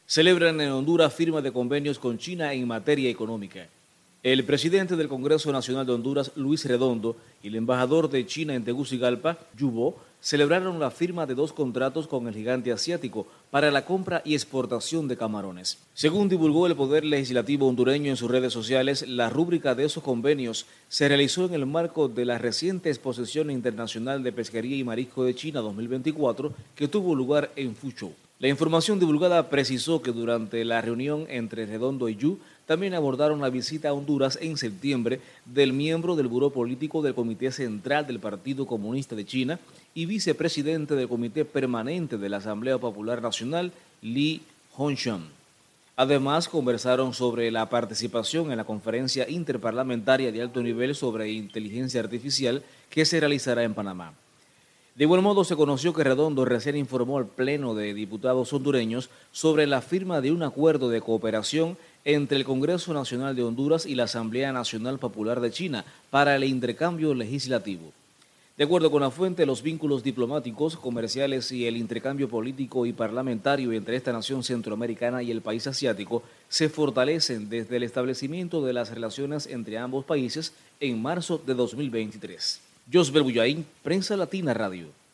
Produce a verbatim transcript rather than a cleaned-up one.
Celebran en Honduras firma de convenios con China en materia económica. El presidente del Congreso Nacional de Honduras, Luis Redondo, y el embajador de China en Tegucigalpa, Yu Bo, celebraron la firma de dos contratos con el gigante asiático para la compra y exportación de camarones. Según divulgó el Poder Legislativo hondureño en sus redes sociales, la rúbrica de esos convenios se realizó en el marco de la reciente Exposición Internacional de Pesquería y Marisco de China dos mil veinticuatro que tuvo lugar en Fuzhou. La información divulgada precisó que durante la reunión entre Redondo y Yu también abordaron la visita a Honduras en septiembre del miembro del Buró Político del Comité Central del Partido Comunista de China y vicepresidente del Comité Permanente de la Asamblea Popular Nacional, Li Hongshan. Además, conversaron sobre la participación en la Conferencia Interparlamentaria de Alto Nivel sobre Inteligencia Artificial que se realizará en Panamá. De igual modo, se conoció que Redondo recién informó al Pleno de Diputados hondureños sobre la firma de un acuerdo de cooperación entre el Congreso Nacional de Honduras y la Asamblea Nacional Popular de China para el intercambio legislativo. De acuerdo con la fuente, los vínculos diplomáticos, comerciales y el intercambio político y parlamentario entre esta nación centroamericana y el país asiático se fortalecen desde el establecimiento de las relaciones entre ambos países en marzo de dos mil veintitrés. Josbel Bullaín, Prensa Latina Radio.